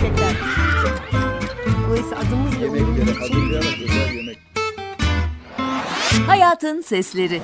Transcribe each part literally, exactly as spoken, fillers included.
gerçekten. Dolayısıyla adımız bile Yemekleri onun için. hazırlayarak özel yemek. Hayatın Sesleri.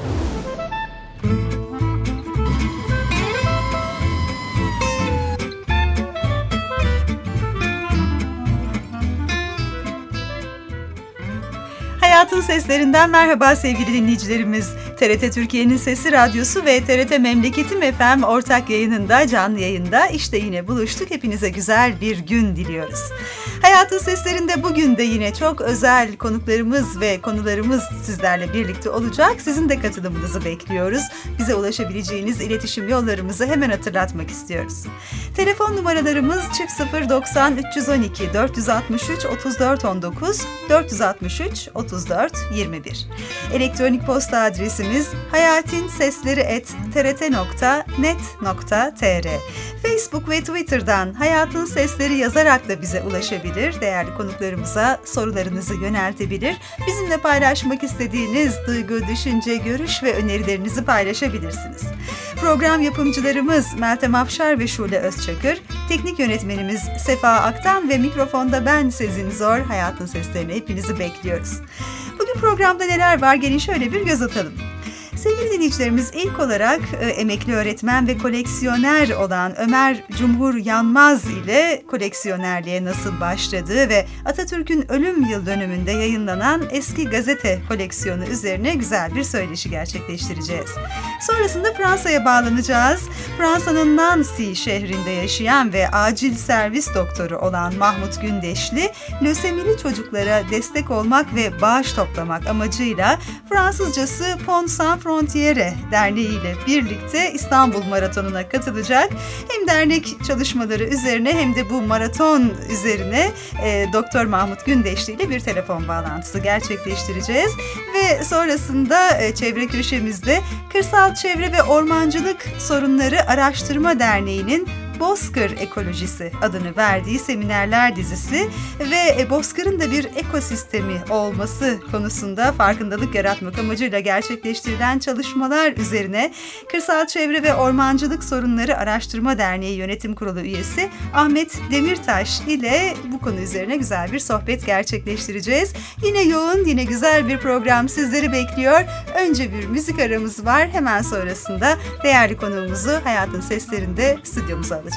Hayatın Seslerinden merhaba sevgili dinleyicilerimiz. T R T Türkiye'nin Sesi Radyosu ve T R T Memleketim F M ortak yayınında, canlı yayında işte yine buluştuk. Hepinize güzel bir gün diliyoruz. Hayatın Seslerinde bugün de yine çok özel konuklarımız ve konularımız sizlerle birlikte olacak. Sizin de katılımınızı bekliyoruz. Bize ulaşabileceğiniz iletişim yollarımızı hemen hatırlatmak istiyoruz. Telefon numaralarımız çift sıfır doksan üç yüz on iki dört altı üç otuz dört on dokuz dört altı üç otuz dört yirmi bir. Elektronik posta adresimiz hayatinsesleri et t r t nokta net nokta t r. Facebook ve Twitter'dan Hayatın Sesleri yazarak da bize ulaşabilir. Değerli konuklarımıza sorularınızı yöneltebilir. Bizimle paylaşmak istediğiniz duygu, düşünce, görüş ve önerilerinizi paylaşabilirsiniz. Program yapımcılarımız Meltem Afşar ve Şule Özçakır, teknik yönetmenimiz Sefa Aktan ve mikrofonda ben Sezin Zor. Hayatın Seslerine hepinizi bekliyoruz. Bugün programda neler var? Gelin şöyle bir göz atalım. Sevgili dinleyicilerimiz, ilk olarak e, emekli öğretmen ve koleksiyoner olan Ömer Cumhur Yanmaz ile koleksiyonerliğe nasıl başladığı ve Atatürk'ün ölüm yıl dönümünde yayınlanan eski gazete koleksiyonu üzerine güzel bir söyleşi gerçekleştireceğiz. Sonrasında Fransa'ya bağlanacağız. Fransa'nın Nancy şehrinde yaşayan ve acil servis doktoru olan Mahmut Gündeşli, lösemili çocuklara destek olmak ve bağış toplamak amacıyla Fransızcası Pont Saint Frontiere Derneği ile birlikte İstanbul Maratonu'na katılacak. Hem dernek çalışmaları üzerine hem de bu maraton üzerine e, Doktor Mahmut Gündeşli ile bir telefon bağlantısı gerçekleştireceğiz. Ve sonrasında e, çevre köşemizde Kırsal Çevre ve Ormancılık Sorunları Araştırma Derneği'nin Bozkır Ekolojisi adını verdiği seminerler dizisi ve Bozkır'ın da bir ekosistemi olması konusunda farkındalık yaratmak amacıyla gerçekleştirilen çalışmalar üzerine Kırsal Çevre ve Ormancılık Sorunları Araştırma Derneği Yönetim Kurulu üyesi Ahmet Demirtaş ile bu konu üzerine güzel bir sohbet gerçekleştireceğiz. Yine yoğun, yine güzel bir program sizleri bekliyor. Önce bir müzik aramız var. Hemen sonrasında değerli konuğumuzu Hayatın Seslerinde stüdyomuza alacağız.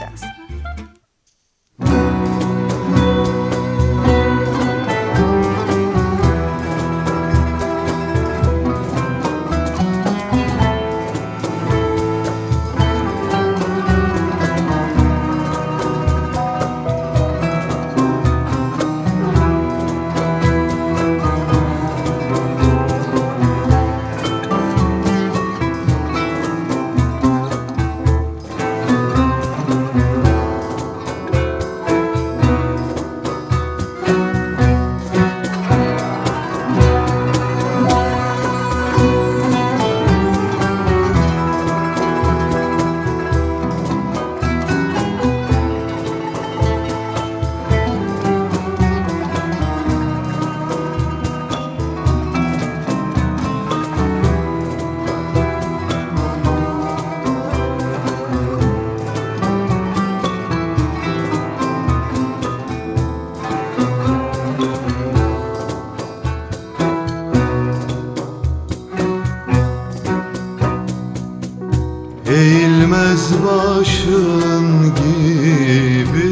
Eğilmez başın gibi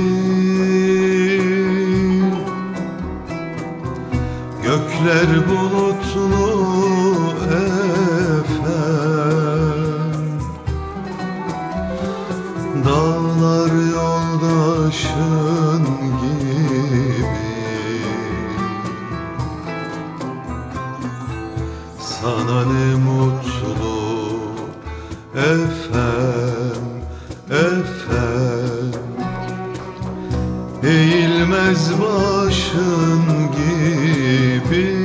gökler bulutlu efem, dağlar yoldaşın gibi sana ne mutlu efem, efem. Eğilmez başın gibi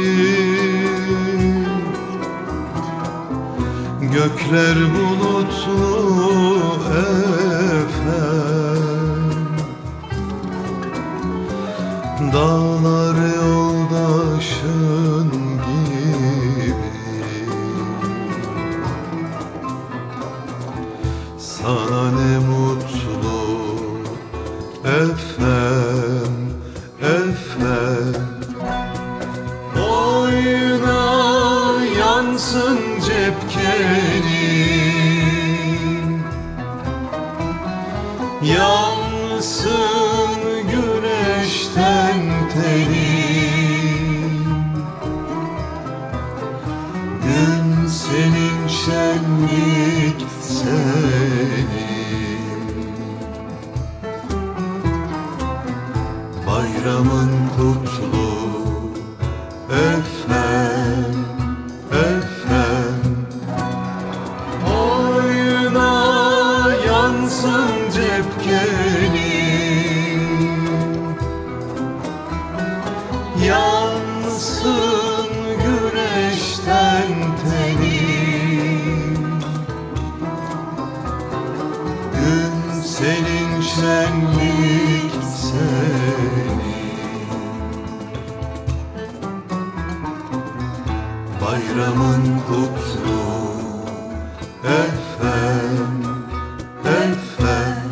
gökler bulutlu efem, dağlar yoldaşın gibi sana ne mutlu efem. yansın cepkenim, yansın güneşten tenim. Gün senin, şenlik senin, bayramın kutlu efem, efem. Oyna yansın cepkenim, yansın güneşten tenim. Gün senin, şenlik senin, bayramın kutlu efem, efem.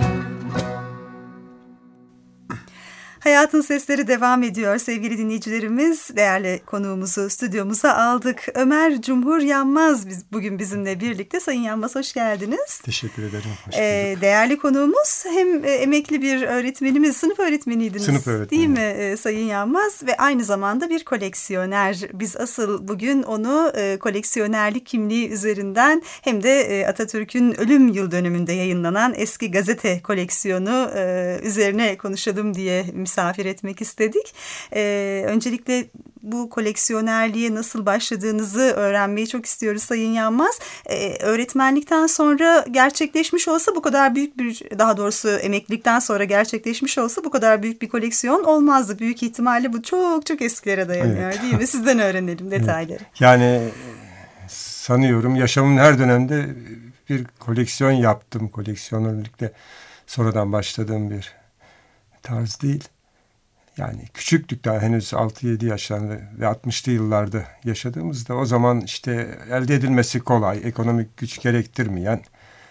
Hayatın Sesleri devam ediyor sevgili dinleyicilerimiz. Değerli konuğumuzu stüdyomuza aldık. Ömer Cumhur Yanmaz biz, bugün bizimle birlikte. Sayın Yanmaz, hoş geldiniz. Teşekkür ederim. Hoş Ee, değerli konuğumuz hem e, emekli bir öğretmenimiz, sınıf öğretmeniydiniz. Sınıf öğretmeni. Değil mi e, Sayın Yanmaz? Ve aynı zamanda bir koleksiyoner. Biz asıl bugün onu e, koleksiyonerlik kimliği üzerinden hem de e, Atatürk'ün ölüm yıl dönümünde yayınlanan eski gazete koleksiyonu e, üzerine konuşalım diye misafir etmek istedik. Ee, öncelikle bu koleksiyonerliğe nasıl başladığınızı öğrenmeyi çok istiyoruz Sayın Yanmaz. Ee, öğretmenlikten sonra gerçekleşmiş olsa bu kadar büyük bir, daha doğrusu emeklilikten sonra gerçekleşmiş olsa bu kadar büyük bir koleksiyon olmazdı. Büyük ihtimalle bu çok çok eskilere dayanıyor, evet. Değil mi? Sizden öğrenelim detayları. Evet. Yani sanıyorum yaşamın her dönemde bir koleksiyon yaptım. Koleksiyonerlikte sonradan başladığım bir tarz değil. Yani küçüktük daha, henüz altı yedi yaşlarında ve altmışlı yıllarda yaşadığımızda o zaman işte elde edilmesi kolay, ekonomik güç gerektirmeyen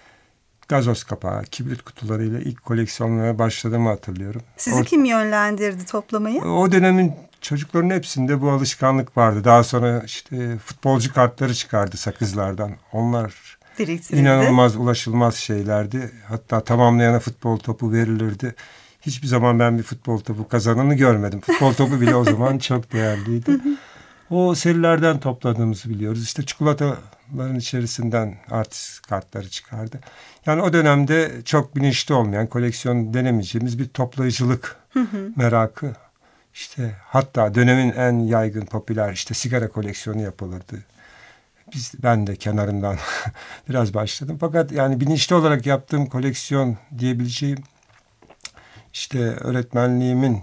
gazoz kapağı, kibrit kutularıyla ilk koleksiyonlara başladığımı hatırlıyorum. Sizi o, kim yönlendirdi toplamayı? O dönemin çocukların hepsinde bu alışkanlık vardı. Daha sonra işte futbolcu kartları çıkardı sakızlardan. Onlar inanılmaz ulaşılmaz şeylerdi. Hatta tamamlayana futbol topu verilirdi. Hiçbir zaman ben bir futbol topu kazananı görmedim. Futbol topu bile o zaman çok değerliydi. O serilerden topladığımızı biliyoruz. İşte çikolataların içerisinden artist kartları çıkardı. Yani o dönemde çok bilinçli olmayan, koleksiyon denemeyeceğimiz bir toplayıcılık merakı. İşte hatta dönemin en yaygın, popüler işte sigara koleksiyonu yapılırdı. Biz, ben de kenarından biraz başladım. Fakat yani bilinçli olarak yaptığım koleksiyon diyebileceğim, İşte öğretmenliğimin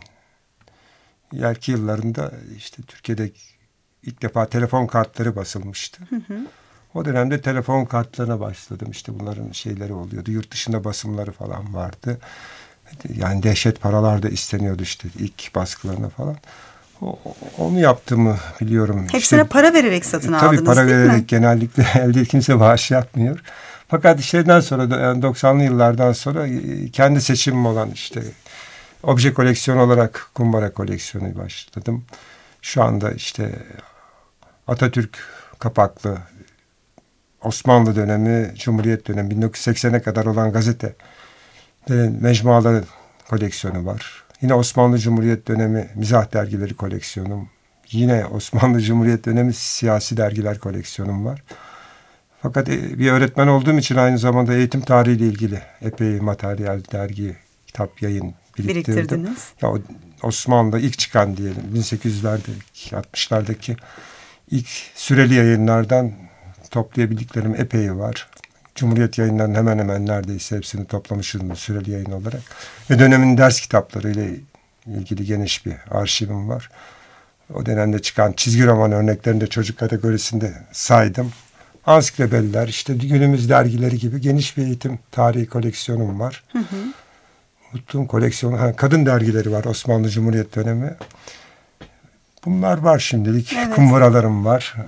ileriki yıllarında işte Türkiye'de ilk defa telefon kartları basılmıştı. Hı hı. O dönemde telefon kartlarına başladım. İşte bunların şeyleri oluyordu. Yurt dışında basımları falan vardı. Yani dehşet paralar da isteniyordu işte ilk baskılarına falan. O, onu yaptığımı biliyorum. Hepsine işte, para vererek satın tabii aldınız para değil vererek mi? Genellikle elde kimse bağış yapmıyor. Fakat şeyden sonra yani doksanlı yıllardan sonra kendi seçimim olan işte obje koleksiyonu olarak kumbara koleksiyonu başladım. Şu anda işte Atatürk kapaklı Osmanlı dönemi, Cumhuriyet dönemi bin dokuz yüz seksene kadar olan gazete mecmuaları koleksiyonu var. Yine Osmanlı Cumhuriyet dönemi mizah dergileri koleksiyonum. Yine Osmanlı Cumhuriyet dönemi siyasi dergiler koleksiyonum var. Fakat bir öğretmen olduğum için aynı zamanda eğitim tarihiyle ilgili epey materyal, dergi, kitap, yayın biriktirdim. Biriktirdiniz. Ya Osmanlı'da ilk çıkan diyelim bin sekiz yüzlerdeki, altmışlardaki ilk süreli yayınlardan toplayabildiklerim epey var. Cumhuriyet yayınlarının hemen hemen neredeyse hepsini toplamışım süreli yayın olarak. Ve dönemin ders kitaplarıyla ilgili geniş bir arşivim var. O dönemde çıkan çizgi roman örneklerini de çocuk kategorisinde saydım. Ansiklopediler, işte günümüz dergileri gibi geniş bir eğitim tarihi koleksiyonum var. Hı hı. Unuttuğum koleksiyon, ha, kadın dergileri var Osmanlı Cumhuriyet dönemi. Bunlar var şimdilik. Evet. Kumbaralarım var.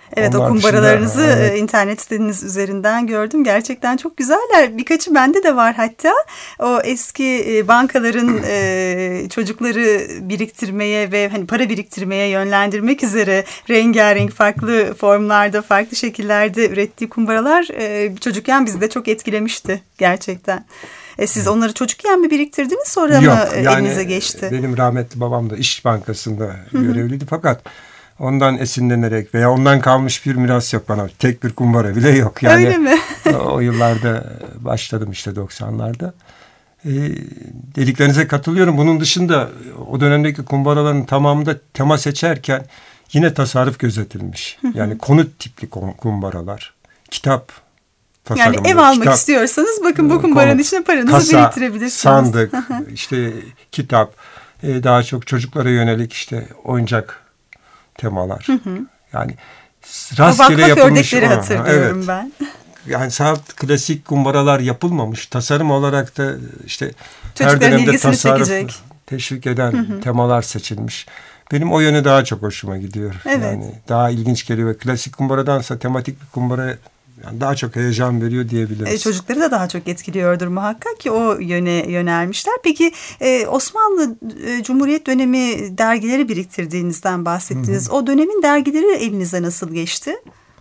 Evet, Onlar o kumbaralarınızı dışında, evet. internet siteniz üzerinden gördüm. Gerçekten çok güzeller. Birkaçı bende de var hatta. O eski bankaların çocukları biriktirmeye ve hani para biriktirmeye yönlendirmek üzere rengarenk farklı formlarda, farklı şekillerde ürettiği kumbaralar çocukken bizi de çok etkilemişti gerçekten. E siz onları çocukken mi biriktirdiniz, sonra Yok, mı yani elinize geçti? Benim rahmetli babam da İş Bankası'nda görevliydi fakat ondan esinlenerek veya ondan kalmış bir miras yok bana. Tek bir kumbara bile yok. Yani öyle mi? o yıllarda başladım işte doksanlarda. E, dediklerinize katılıyorum. Bunun dışında o dönemdeki kumbaraların tamamında tema seçerken yine tasarruf gözetilmiş. Yani konut tipli kumbaralar, kitap yani ev almak kitap, istiyorsanız bakın bu kumbaranın içine paranızı kasa, biriktirebilirsiniz. Sandık, işte kitap, e, daha çok çocuklara yönelik işte oyuncak temalar. Hı hı. Yani rastgele yapılmış. Ördekleri hatırlıyorum evet. ben. Yani saat klasik kumbaralar yapılmamış. Tasarım olarak da işte çocukların her dönemde tasarruf çekecek. teşvik eden hı hı. temalar seçilmiş. Benim o yönü daha çok hoşuma gidiyor. Evet. Yani daha ilginç geliyor ve klasik kumbaradansa tematik bir kumbara yani daha çok heyecan veriyor diyebiliriz. E, çocukları da daha çok etkiliyordur muhakkak ki o yöne yönelmişler. Peki e, Osmanlı e, Cumhuriyet dönemi dergileri biriktirdiğinizden bahsettiniz. Hı hı. O dönemin dergileri elinize nasıl geçti?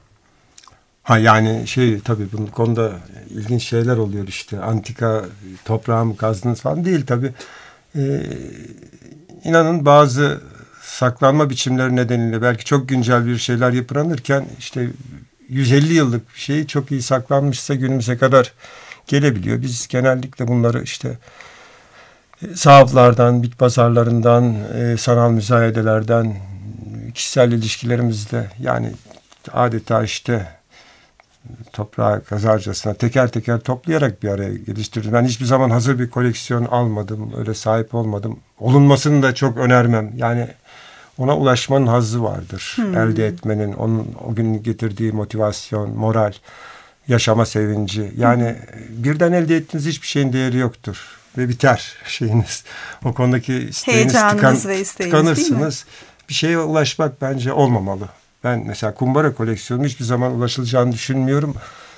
Ha yani şey tabii bunun konuda ilginç şeyler oluyor işte. Antika toprağı mı kazdınız falan değil tabii. Ee, inanın bazı saklanma biçimleri nedeniyle belki çok güncel bir şeyler yıpranırken işte yüz elli yıllık bir şey çok iyi saklanmışsa günümüze kadar gelebiliyor. Biz genellikle bunları işte sahaflardan, bit pazarlarından, e, sanal müzayedelerden, kişisel ilişkilerimizde yani adeta işte toprağa kazarcasına teker teker toplayarak bir araya geliştirdim. Ben hiçbir zaman hazır bir koleksiyon almadım, öyle sahip olmadım. Olunmasını da çok önermem. Yani ona ulaşmanın hazzı vardır. Hmm. Elde etmenin, onun o gün getirdiği motivasyon, moral, yaşama sevinci. Yani hmm. birden elde ettiğiniz hiçbir şeyin değeri yoktur. Ve biter şeyiniz. O konudaki isteğiniz tıkan, ve tıkanırsınız. Bir şeye ulaşmak bence olmamalı. Ben mesela kumbara koleksiyonu hiçbir zaman ulaşılacağını düşünmüyorum.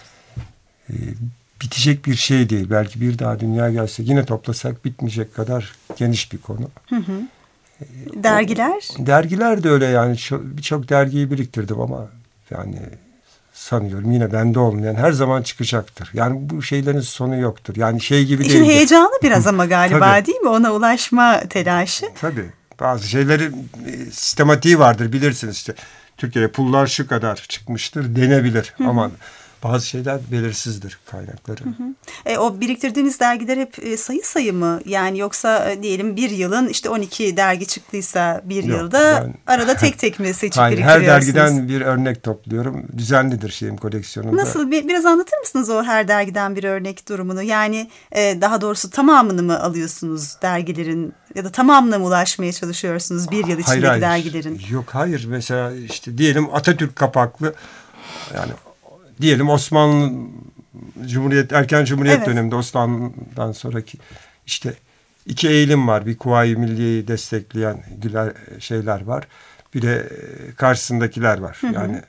Ee, bitecek bir şey değil. Belki bir daha dünya gelse yine toplasak bitmeyecek kadar geniş bir konu. Hı hı. Dergiler? O, dergiler de öyle yani. Birçok dergiyi biriktirdim ama yani sanıyorum yine bende olmayan her zaman çıkacaktır. Yani bu şeylerin sonu yoktur. Yani şey gibi değil. İşin heyecanı biraz ama galiba değil mi? Ona ulaşma telaşı. Tabii. Bazı şeylerin sistematiği vardır bilirsiniz işte. Türkiye'de pullar şu kadar çıkmıştır denebilir hı hı. ama bazı şeyler belirsizdir kaynakları. Hı hı. E, o biriktirdiğiniz dergiler hep e, sayı sayı mı? Yani yoksa e, diyelim bir yılın işte on iki dergi çıktıysa bir Yok, yılda ben, arada tek tek mi seçip hayır, biriktiriyorsunuz? Her dergiden bir örnek topluyorum. Düzenlidir şeyim koleksiyonumda. Nasıl? Bir, biraz anlatır mısınız o her dergiden bir örnek durumunu? Yani e, daha doğrusu tamamını mı alıyorsunuz dergilerin ya da tamamına mı ulaşmaya çalışıyorsunuz bir yıl içindeki hayır, hayır. dergilerin? Yok hayır. Mesela işte diyelim Atatürk kapaklı yani diyelim Osmanlı Cumhuriyet erken Cumhuriyet evet. döneminde Osmanlı'dan sonraki işte iki eğilim var. Bir Kuvayi Milliye'yi destekleyen güler şeyler var. Bir de karşısındakiler var. Hı hı. Yani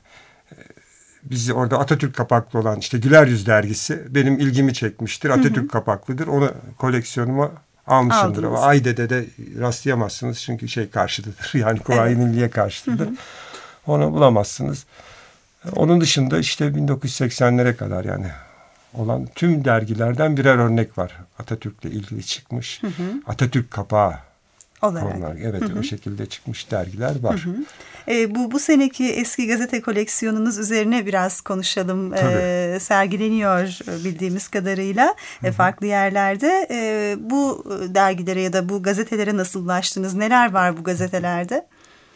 bizi orada Atatürk kapaklı olan işte Güler Yüz dergisi benim ilgimi çekmiştir. Atatürk hı hı. kapaklıdır. Onu koleksiyonuma almışımdır. Ama Ayde'de de rastlayamazsınız. Çünkü şey karşıtıdır. Yani Kuvayi evet. Milliye karşıtıdır. Hı hı. Onu bulamazsınız. Onun dışında işte bin dokuz yüz seksenlere kadar yani olan tüm dergilerden birer örnek var. Atatürk'le ilgili çıkmış. Hı hı. Atatürk kapağı. Onlar, evet hı hı. o şekilde çıkmış dergiler var. Hı hı. E, bu bu seneki eski gazete koleksiyonunuz üzerine biraz konuşalım. E, sergileniyor bildiğimiz kadarıyla e, farklı yerlerde. E, bu dergilere ya da bu gazetelere nasıl ulaştınız? Neler var bu gazetelerde?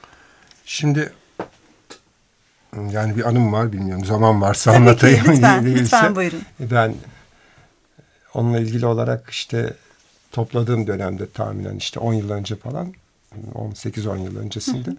Şimdi yani bir anım var bilmiyorum. Zaman varsa Tabii anlatayım. Ki, lütfen, lütfen buyurun. Ben onunla ilgili olarak işte topladığım dönemde tahminen işte on yıl önce falan on sekiz on yıl öncesinde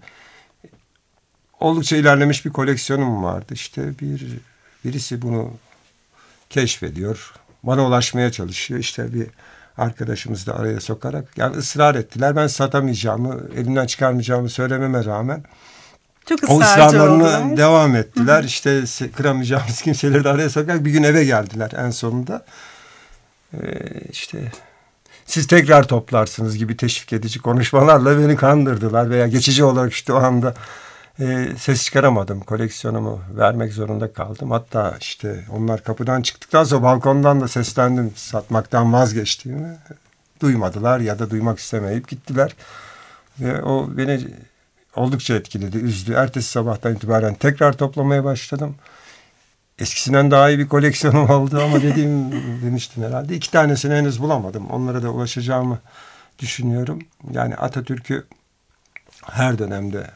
oldukça ilerlemiş bir koleksiyonum vardı. İşte bir birisi bunu keşfediyor. Bana ulaşmaya çalışıyor. İşte bir arkadaşımız da araya sokarak yani ısrar ettiler. Ben satamayacağımı, elimden çıkarmayacağımı söylememe rağmen Çok o ısrarcı ısrarlarını oldular. devam ettiler. İşte kıramayacağımız kimseleri de araya sokarak bir gün eve geldiler en sonunda. Ee, işte siz tekrar toplarsınız gibi teşvik edici konuşmalarla beni kandırdılar veya geçici olarak işte o anda e, ses çıkaramadım. Koleksiyonumu vermek zorunda kaldım. Hatta işte onlar kapıdan çıktıktan sonra balkondan da seslendim satmaktan vazgeçtiğimi. Duymadılar ya da duymak istemeyip gittiler. Ve o beni oldukça etkiledi, üzdü. Ertesi sabahtan itibaren tekrar toplamaya başladım. Eskisinden daha iyi bir koleksiyonum oldu ama dediğim demiştim herhalde. İki tanesini henüz bulamadım. Onlara da ulaşacağımı düşünüyorum. Yani Atatürk'ü her dönemde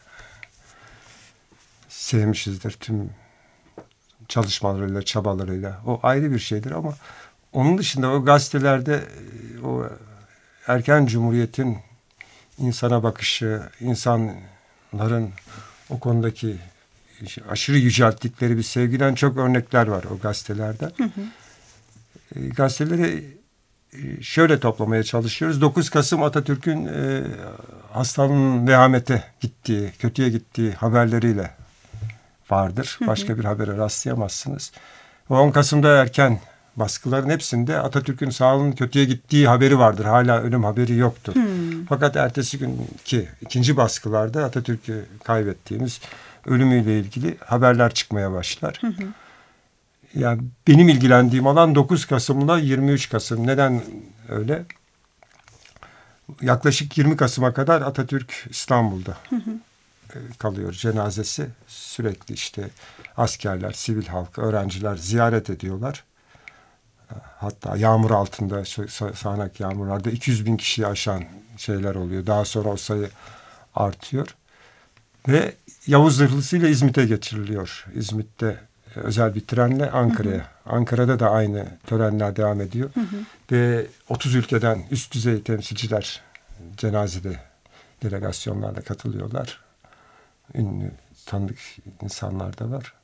sevmişizdir tüm çalışmalarıyla, çabalarıyla. O ayrı bir şeydir ama onun dışında o gazetelerde o erken cumhuriyetin insana bakışı, insanların o konudaki aşırı yücelttikleri bir sevgiden çok örnekler var o gazetelerde. Hı hı. E, gazeteleri şöyle toplamaya çalışıyoruz. dokuz Kasım Atatürk'ün e, hastalığının vehamete gittiği, kötüye gittiği haberleriyle vardır. Hı hı. Başka bir habere rastlayamazsınız. O on Kasım'da erken baskıların hepsinde Atatürk'ün sağlığının kötüye gittiği haberi vardır. Hala ölüm haberi yoktur. Hmm. Fakat ertesi günkü ikinci baskılarda Atatürk'ü kaybettiğimiz ölümüyle ilgili haberler çıkmaya başlar. Hı hı. Yani benim ilgilendiğim alan dokuz Kasım'la yirmi üç Kasım. Neden öyle? Yaklaşık yirmi Kasım'a kadar Atatürk İstanbul'da hı hı. kalıyor. Cenazesi sürekli işte askerler, sivil halk, öğrenciler ziyaret ediyorlar. Hatta yağmur altında, sağanak yağmurlarda iki yüz bin kişiyi aşan şeyler oluyor. Daha sonra o sayı artıyor. Ve Yavuz Zırhlısı ile İzmit'e geçiriliyor. İzmit'te özel bir trenle Ankara'ya. Ankara'da da aynı törenler devam ediyor. Hı hı. Ve otuz ülkeden üst düzey temsilciler cenazede delegasyonlarla katılıyorlar. Ünlü, tanıdık insanlar da var.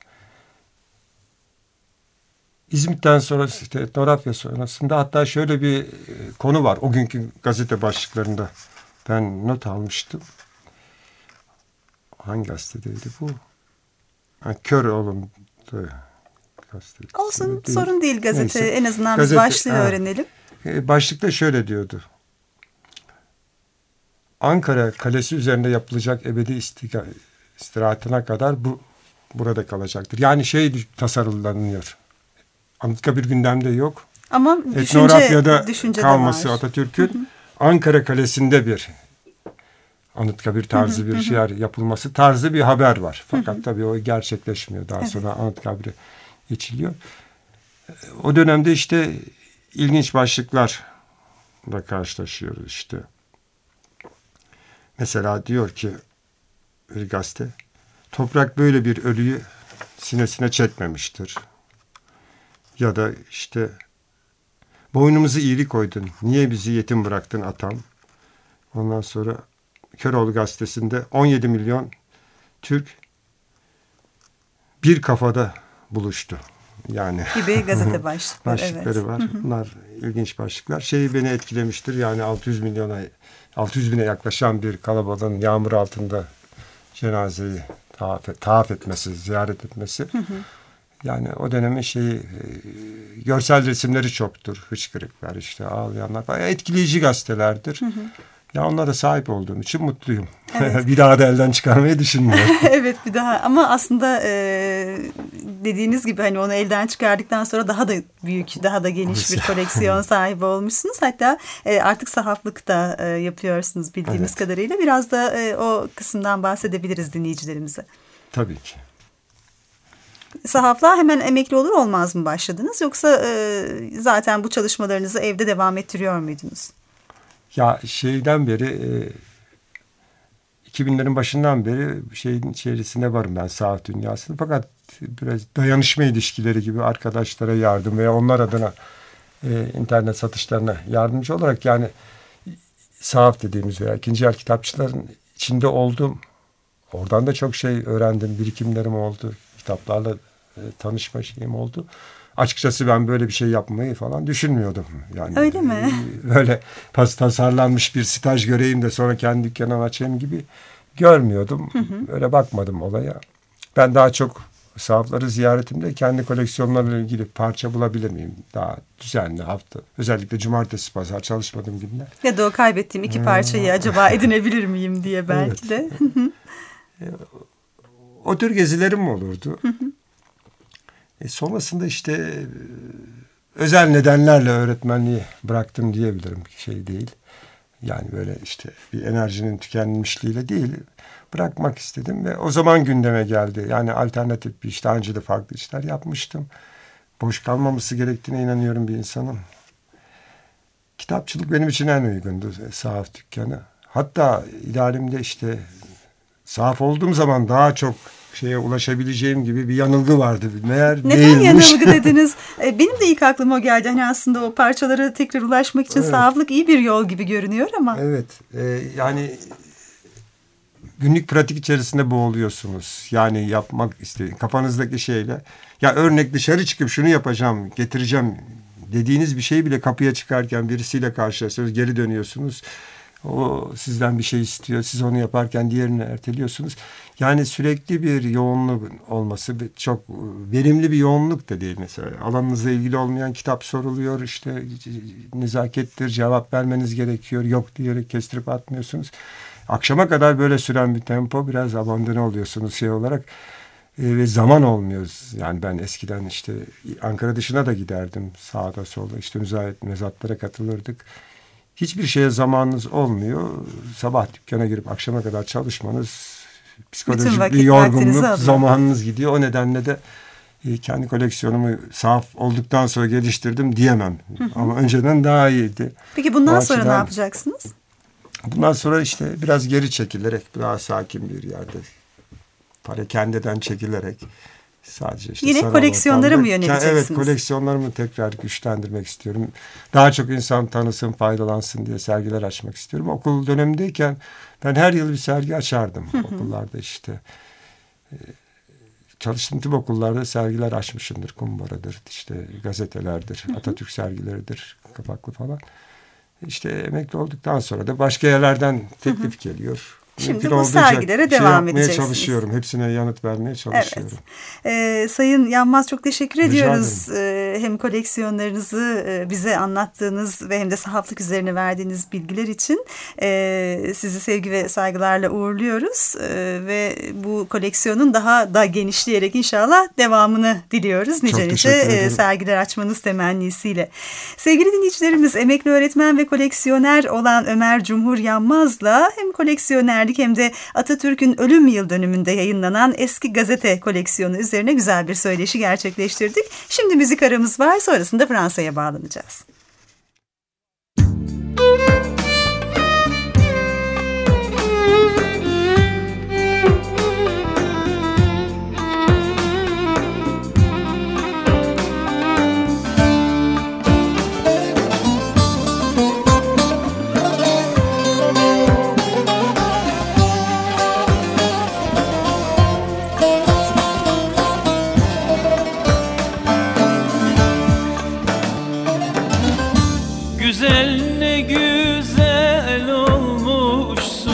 İzmit'ten sonra işte etnografya sonrasında hatta şöyle bir konu var. O günkü gazete başlıklarında ben not almıştım. Hangi gazetedeydi bu? Ha, Köroğlu'nda gazetesi. Olsun değil. Sorun değil gazete. Neyse. En azından gazete, biz başlığı ha, öğrenelim. Başlıkta şöyle diyordu. Ankara Kalesi üzerinde yapılacak ebedi istika, istirahatine kadar bu burada kalacaktır. Yani şey tasarlanıyor. Anıtkabir gündemde yok. Ama etnografyada düşünce kalması Atatürk'ün Ankara Kalesi'nde bir Anıtkabir tarzı bir şey yapılması tarzı bir haber var. Fakat hı hı. tabii o gerçekleşmiyor. Daha evet. sonra Anıtkabir'e geçiliyor. O dönemde işte ilginç başlıklarla karşılaşıyoruz işte. Mesela diyor ki bir gazete, toprak böyle bir ölüyü sinesine çekmemiştir. Ya da işte boynumuzu iyilik koydun. Niye bizi yetim bıraktın atam? Ondan sonra Köroğlu gazetesinde on yedi milyon Türk bir kafada buluştu. Yani gibi gazete başlıkları. başlıkları evet. var. Bunlar ilginç başlıklar. Şeyi beni etkilemiştir. Yani altı yüz milyona altı yüz bine yaklaşan bir kalabalığın yağmur altında cenazeyi tavaf, et, tavaf etmesi, ziyaret etmesi. Hı hı. Yani o dönemin şeyi e, görsel resimleri çoktur. Hıçkırıklar işte ağlayanlar. Bayağı etkileyici gazetelerdir. Hı hı. Ya onlara sahip olduğum için mutluyum. Evet. Bir daha da elden çıkarmayı düşünmüyorum. Evet bir daha ama aslında e, dediğiniz gibi hani onu elden çıkardıktan sonra daha da büyük, daha da geniş bir koleksiyon sahibi olmuşsunuz. Hatta e, artık sahaflık da e, yapıyorsunuz bildiğimiz evet. kadarıyla. Biraz da e, o kısımdan bahsedebiliriz dinleyicilerimize. Tabii ki. Sahaflığa hemen emekli olur olmaz mı başladınız? Yoksa e, zaten bu çalışmalarınızı evde devam ettiriyor muydunuz? Ya şeyden beri e, iki binlerin başından beri şeyin içerisinde varım ben sahaf dünyasında. Fakat biraz dayanışma ilişkileri gibi arkadaşlara yardım veya onlar adına e, internet satışlarına yardımcı olarak yani sahaf dediğimiz veya ikinci el kitapçıların içinde oldum. Oradan da çok şey öğrendim. Birikimlerim oldu. Kitaplarla e, tanışma şeyim oldu. Açıkçası ben böyle bir şey yapmayı falan düşünmüyordum. Yani öyle mi? Böyle tasarlanmış bir staj göreyim de sonra kendi dükkanımı açayım gibi görmüyordum. Hı hı. Öyle bakmadım olaya. Ben daha çok sahafları ziyaretimde kendi koleksiyonlarla ilgili parça bulabilir miyim? Daha düzenli hafta. Özellikle cumartesi, pazar çalışmadığım günler. Ya da o kaybettiğim iki parçayı acaba edinebilir miyim diye belki evet. de. O tür gezilerim olurdu. e sonrasında işte özel nedenlerle öğretmenliği bıraktım diyebilirim. Şey değil. Yani böyle işte bir enerjinin tükenmişliğiyle değil. Bırakmak istedim ve o zaman gündeme geldi. Yani alternatif bir iş. Daha önce de farklı işler yapmıştım. Boş kalmaması gerektiğine inanıyorum bir insanın. Kitapçılık benim için en uygundu. Sahaf dükkanı. Hatta idealimde işte sahaf olduğum zaman daha çok şeye ulaşabileceğim gibi bir yanılgı vardı. Meğer neden değilmiş. yanılgı dediniz? Benim de ilk aklıma o geldi. Hani aslında o parçalara tekrar ulaşmak için evet. sahaflık iyi bir yol gibi görünüyor ama. Evet. E, yani günlük pratik içerisinde boğuluyorsunuz. Yani yapmak istediğin kafanızdaki şeyle. Ya örnek dışarı çıkıp şunu yapacağım, getireceğim dediğiniz bir şey bile kapıya çıkarken birisiyle karşılaşıyorsunuz, geri dönüyorsunuz. O sizden bir şey istiyor. Siz onu yaparken diğerini erteliyorsunuz. Yani sürekli bir yoğunluk olması çok verimli bir yoğunluk da değil mesela. Alanınızla ilgili olmayan kitap soruluyor. İşte nezakettir, cevap vermeniz gerekiyor. Yok diyerek kestirip atmıyorsunuz. Akşama kadar böyle süren bir tempo, biraz abandone oluyorsunuz şey olarak. E, ve zaman olmuyor. Yani ben eskiden işte Ankara dışına da giderdim. Sağda solda işte müzayet mezatlara katılırdık. Hiçbir şeye zamanınız olmuyor. Sabah dükkana girip akşama kadar çalışmanız, psikolojik bir yorgunluk, zamanınız gidiyor. O nedenle de e, kendi koleksiyonumu sahaf olduktan sonra geliştirdim diyemem. Hı hı. Ama önceden daha iyiydi. Peki bundan o sonra açıdan, ne yapacaksınız? Bundan sonra işte biraz geri çekilerek, daha sakin bir yerde, parakendeden çekilerek sadece işte yine koleksiyonlara mı yöneleceksiniz? Evet, koleksiyonlarımı tekrar güçlendirmek istiyorum. Daha çok insan tanısın, faydalansın diye sergiler açmak istiyorum. Okul dönemindeyken ben her yıl bir sergi açardım. Hı hı. Okullarda işte. Çalıştığım tüm okullarda sergiler açmışımdır. Kumbaradır, işte gazetelerdir, hı hı. Atatürk sergileridir, kapaklı falan. İşte emekli olduktan sonra da başka yerlerden teklif hı hı. geliyor. Şimdi bu sergilere devam şey edeceksiniz. Çalışıyorum. Hepsine yanıt vermeye çalışıyorum. Evet. Ee, Sayın Yanmaz, çok teşekkür Rica ediyoruz. Ee, hem koleksiyonlarınızı e, bize anlattığınız ve hem de sahaflık üzerine verdiğiniz bilgiler için e, sizi sevgi ve saygılarla uğurluyoruz. E, ve bu koleksiyonun daha da genişleyerek inşallah devamını diliyoruz. Nice nice e, sergiler açmanız temennisiyle. Sevgili dinleyicilerimiz, emekli öğretmen ve koleksiyoner olan Ömer Cumhur Yanmaz'la hem koleksiyoner hem de Atatürk'ün ölüm yıl dönümünde yayınlanan eski gazete koleksiyonu üzerine güzel bir söyleşi gerçekleştirdik. Şimdi müzik aramız var, sonrasında Fransa'ya bağlanacağız. Güzel ne güzel olmuşsun,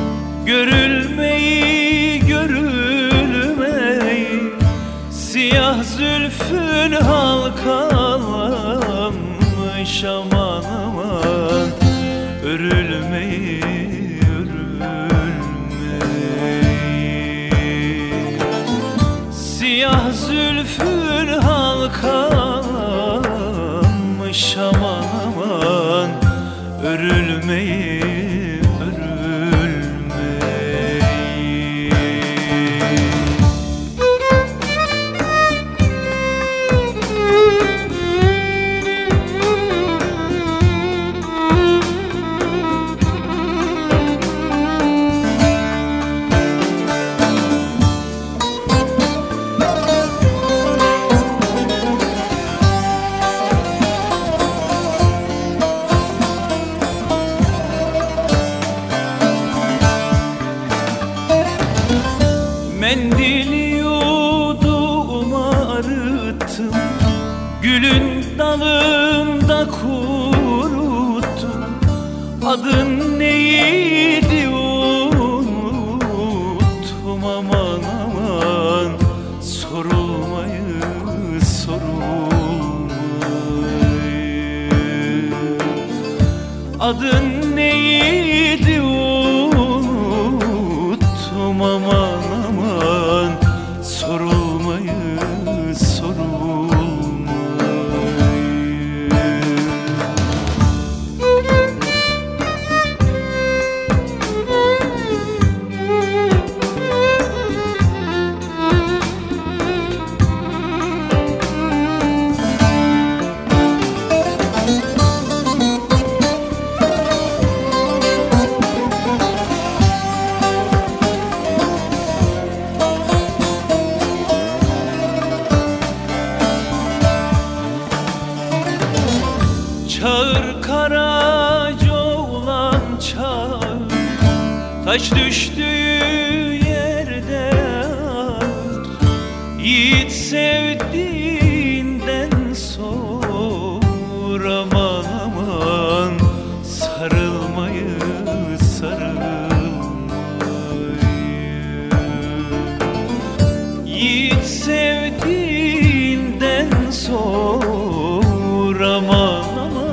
görülmeyi görülmeyi, siyah zülfün halkalanmış aman aman, örülmeyi örülmeyi, siyah zülfün halkalanmış aman aman, örülmeyi örülmeyi. Mendili yudum arıttım, gülün dalında kuruttum. Adın neydi unuttum, adın neydi unuttum aman aman, sorulmayı sorulmayı. Çağır Karaca oğlan çağır, taş düştüğü yerde ağır. Yiğit sevdiğinden sor aman aman, sarılmayı sarılmayı. Yiğit sevdiğinden sor aman,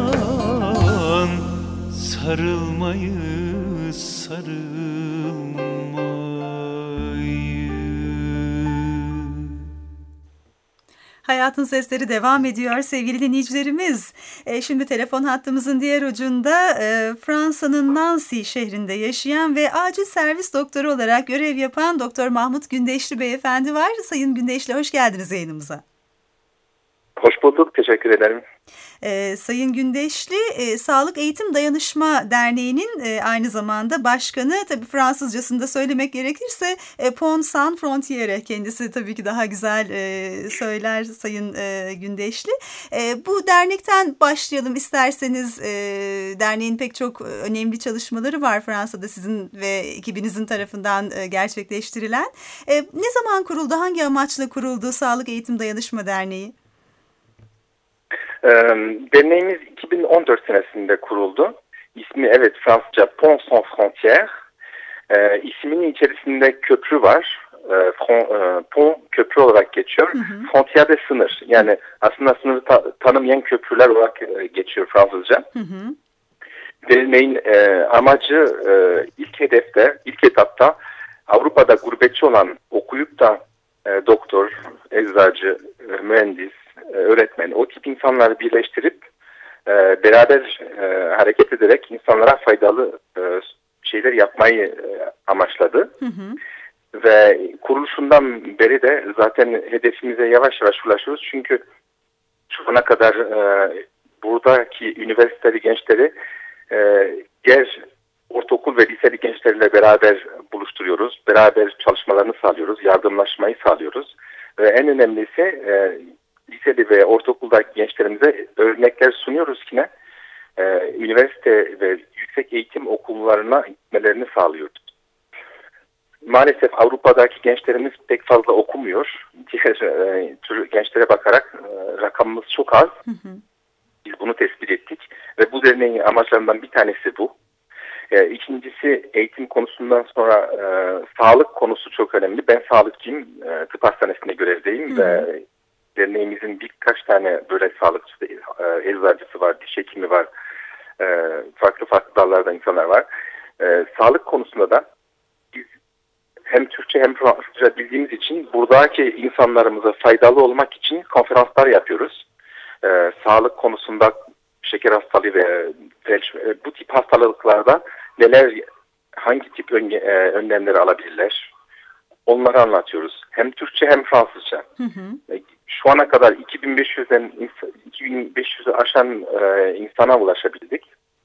sarılmayı sarılmayı. Hayatın Sesleri devam ediyor sevgili dinleyicilerimiz. E, şimdi telefon hattımızın diğer ucunda e, Fransa'nın Nancy şehrinde yaşayan ve acil servis doktoru olarak görev yapan Doktor Mahmut Gündeşli beyefendi var. Sayın Gündeşli, hoş geldiniz yayınımıza. Hoş bulduk, teşekkür ederim. Ee, Sayın Gündeşli, e, Sağlık Eğitim Dayanışma Derneği'nin e, aynı zamanda başkanı. Tabii Fransızcasında söylemek gerekirse e, Pont Sans Frontières, kendisi tabii ki daha güzel e, söyler Sayın e, Gündeşli. E, bu dernekten başlayalım isterseniz. E, derneğin pek çok önemli çalışmaları var Fransa'da sizin ve ekibinizin tarafından e, gerçekleştirilen. E, ne zaman kuruldu, hangi amaçla kuruldu Sağlık Eğitim Dayanışma Derneği? Derneğimiz iki bin on dört senesinde kuruldu. İsmi evet Fransızca Pont Sans Frontières. E, isminin içerisinde köprü var. E, front, e, pont köprü olarak geçiyor. Frontière de sınır. Yani aslında sınırı ta- tanımayan köprüler olarak e, geçiyor Fransızca. Hı hı. Derneğin e, amacı e, ilk hedefte, ilk etapta Avrupa'da gurbetçi olan, okuyup da e, doktor, eczacı, e, mühendis, öğretmen, o tip insanları birleştirip e, beraber e, hareket ederek insanlara faydalı e, şeyler yapmayı e, amaçladı. Hı hı. Ve kuruluşundan beri de zaten hedefimize yavaş yavaş ulaşıyoruz. Çünkü şu ana kadar e, buradaki üniversiteli gençleri e, diğer ortaokul ve liseli gençlerle beraber buluşturuyoruz. Beraber çalışmalarını sağlıyoruz, yardımlaşmayı sağlıyoruz. Ve en önemlisi e, liseli ve ortaokuldaki gençlerimize örnekler sunuyoruz ki ne? Ee, üniversite ve yüksek eğitim okullarına gitmelerini sağlıyoruz. Maalesef Avrupa'daki gençlerimiz pek fazla okumuyor. Diğer e, tür gençlere bakarak e, rakamımız çok az. Hı hı. Biz bunu tespit ettik ve bu derneğin amaçlarından bir tanesi bu. E, ikincisi eğitim konusundan sonra e, sağlık konusu çok önemli. Ben sağlıkçıyım, e, tıp hastanesinde görevdeyim. Hı hı. Ve derneğimizin birkaç tane böyle sağlıkçısı, e, eczacısı var, diş hekimi var, e, farklı farklı dallardan insanlar var. E, sağlık konusunda da biz hem Türkçe hem Fransızca bildiğimiz için buradaki insanlarımıza faydalı olmak için konferanslar yapıyoruz. E, sağlık konusunda şeker hastalığı ve felç, e, bu tip hastalıklarda neler, hangi tip ön, e, önlemleri alabilirler? Onları anlatıyoruz. Hem Türkçe hem Fransızca. Hı hı. Şu ana kadar iki bin beş yüzden iki bin beş yüzü aşan e, insana ulaşabildik.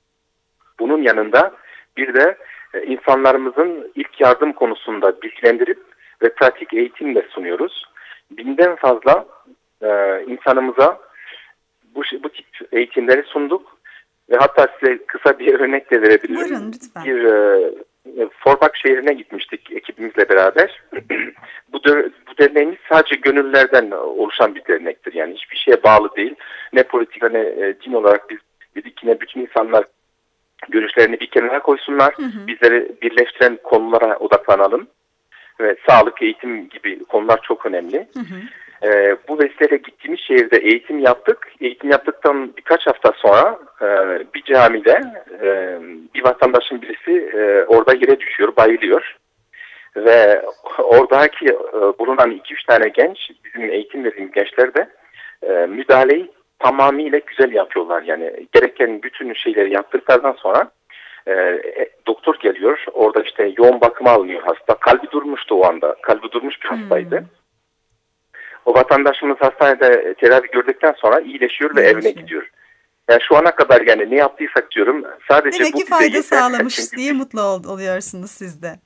Bunun yanında bir de e, insanlarımızın ilk yardım konusunda bilgilendirip ve pratik eğitim de sunuyoruz. Binden fazla e, insanımıza bu, bu tip eğitimleri sunduk ve hatta size kısa bir örnek de verebilirim. Buyurun lütfen. Bir e, Forbach şehrine gitmiştik ekibimizle beraber. bu, de, bu derneğimiz sadece gönüllülerden oluşan bir dernektir. Yani hiçbir şeye bağlı değil. Ne politika ne e, din olarak biz dedik ki ne bütün insanlar görüşlerini bir kenara koysunlar. Hı hı. Bizleri birleştiren konulara odaklanalım. Ve sağlık, eğitim gibi konular çok önemli. Hı hı. E, bu vesileyle gittiğimiz şehirde eğitim yaptık. Eğitim yaptıktan birkaç hafta sonra e, bir camide e, bir vatandaşın birisi e, orada yere düşüyor, bayılıyor. Ve oradaki e, bulunan iki üç tane genç, bizim eğitim verdiğimiz gençler de e, müdahaleyi tamamıyla güzel yapıyorlar. Yani gereken bütün şeyleri yaptıklardan sonra e, doktor geliyor. Orada işte yoğun bakıma alınıyor hasta. Kalbi durmuştu o anda. Kalbi durmuş bir hastaydı. Hmm. O vatandaşımız hastanede tedavi gördükten sonra iyileşiyor ve İyileşiyor. evine gidiyor. Yani şu ana kadar yani ne yaptıysak diyorum sadece Demek bu ki fayda sağlamış çünkü... diye mutlu ol- oluyorsunuz siz de.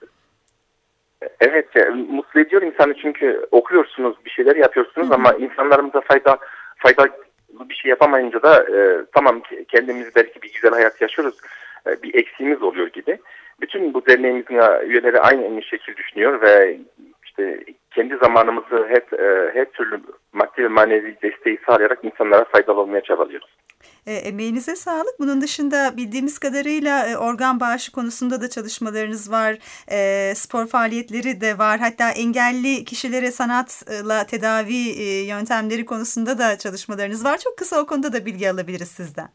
Evet, yani mutlu ediyor insanı çünkü okuyorsunuz, bir şeyler yapıyorsunuz Hı-hı. ama insanlarımıza fayda faydalı bir şey yapamayınca da e, tamam kendimiz belki bir güzel hayat yaşıyoruz, e, bir eksiğimiz oluyor gibi. Bütün bu derneğimizin üyeleri aynı şekilde düşünüyor ve işte kendi zamanımızı hep e, her türlü maddi ve manevi desteği sağlayarak insanlara faydalı olmaya çabalıyoruz. E, emeğinize sağlık. Bunun dışında bildiğimiz kadarıyla e, organ bağışı konusunda da çalışmalarınız var. E, spor faaliyetleri de var. Hatta engelli kişilere sanatla tedavi e, yöntemleri konusunda da çalışmalarınız var. Çok kısa o konuda da bilgi alabiliriz sizden.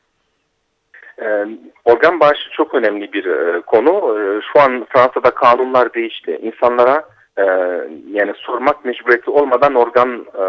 E, organ bağışı çok önemli bir e, konu. E, şu an Fransa'da kanunlar değişti. İnsanlara e, yani sormak mecburiyeti olmadan organ e,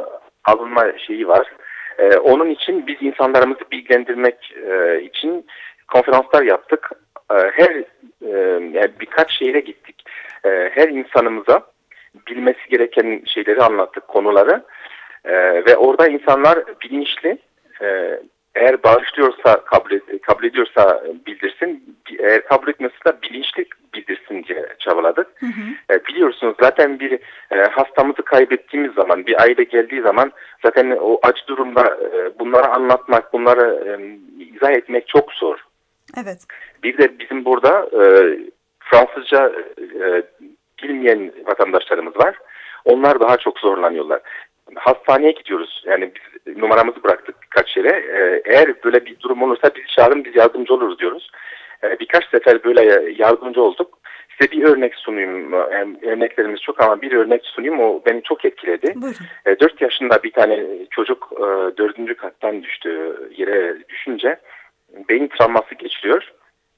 alınma şeyi var. Ee, onun için biz insanlarımızı bilgilendirmek e, için konferanslar yaptık. E, her e, yani birkaç şehre gittik. E, her insanımıza bilmesi gereken şeyleri anlattık, konuları. E, ve orada insanlar bilinçli. E, eğer bağışlıyorsa, kabul, ed- kabul ediyorsa bildirsin. Eğer kabul etmiyorsa bilinçli bildirsin diye çabaladık. Hı hı. E, biliyorsunuz zaten bir e, hastamızı kaybettiğimiz zaman, bir aile geldiği zaman zaten o acı durumda e, bunları anlatmak, bunları e, izah etmek çok zor. Evet. Bir de bizim burada e, Fransızca e, bilmeyen vatandaşlarımız var. Onlar daha çok zorlanıyorlar. Hastaneye gidiyoruz. Yani biz numaramızı bıraktık birkaç yere. Ee, eğer böyle bir durum olursa bizi çağırın, biz yardımcı oluruz diyoruz. Ee, birkaç sefer böyle yardımcı olduk. Size bir örnek sunayım. Yani örneklerimiz çok ama bir örnek sunayım. O beni çok etkiledi. Ee, dört yaşında bir tane çocuk e, dördüncü kattan düştü. Yere düşünce beyin travması geçiriyor.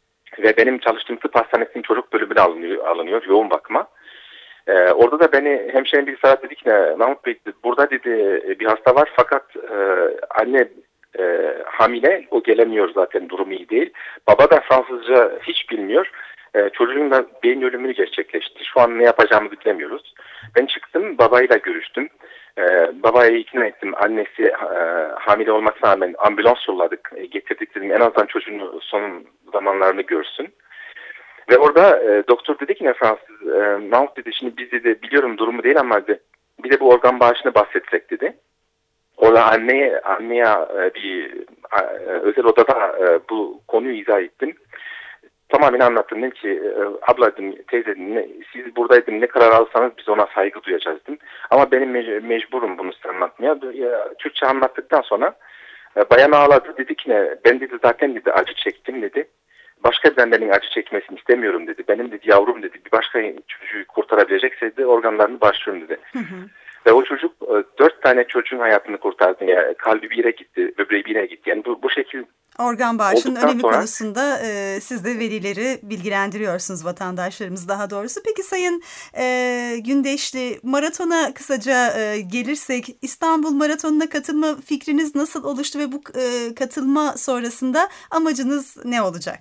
Ve benim çalıştığım tıp hastanesinin çocuk bölümüne alınıyor, alınıyor yoğun bakıma. Ee, orada da beni hemşirenin bir saat dedi ki Mahmut Bey burada dedi bir hasta var fakat e, anne e, hamile, o gelemiyor zaten, durumu iyi değil. Baba da Fransızca hiç bilmiyor. E, çocuğun da beyin ölümünü gerçekleşti. Şu an ne yapacağımızı bilemiyoruz. Ben çıktım, babayla görüştüm. E, babayı ikna ettim. Annesi e, hamile olmasına rağmen ambulans yolladık. E, getirdik dedim en azından çocuğun son zamanlarını görsün. Ve orada e, doktor dedi ki ne Fransız, e, Mahmut dedi şimdi biz dedi biliyorum durumu değil ama dedi, bir de bu organ bağışını bahsetsek dedi. Orada anneye, anneye e, bir e, özel odada e, bu konuyu izah ettim. Tamamen anlattım, dedim ki e, abla dedim, teyze dedim, ne, siz buradaydım ne karar alsanız biz ona saygı duyacağız dedim. Ama benim mec- mecburum bunu size anlatmaya. Ya, Türkçe anlattıktan sonra e, bayan ağladı, dedi ki ne ben dedi zaten dedi acı çektim dedi. Başka birinden acı çekmesini istemiyorum dedi. Benim dedi yavrum dedi bir başka çocuğu kurtarabilecekse dedi organlarını bağışlıyorum dedi. Hı hı. Ve o çocuk dört tane çocuğun hayatını kurtardı. Yani kalbi bir yere gitti, böbreği bir yere gitti. Yani bu, bu şekilde organ bağışının önemi sonra, konusunda e, siz de velileri bilgilendiriyorsunuz, vatandaşlarımız daha doğrusu. Peki Sayın e, Gündeşli, maratona kısaca e, gelirsek, İstanbul Maratonu'na katılma fikriniz nasıl oluştu ve bu e, katılma sonrasında amacınız ne olacak?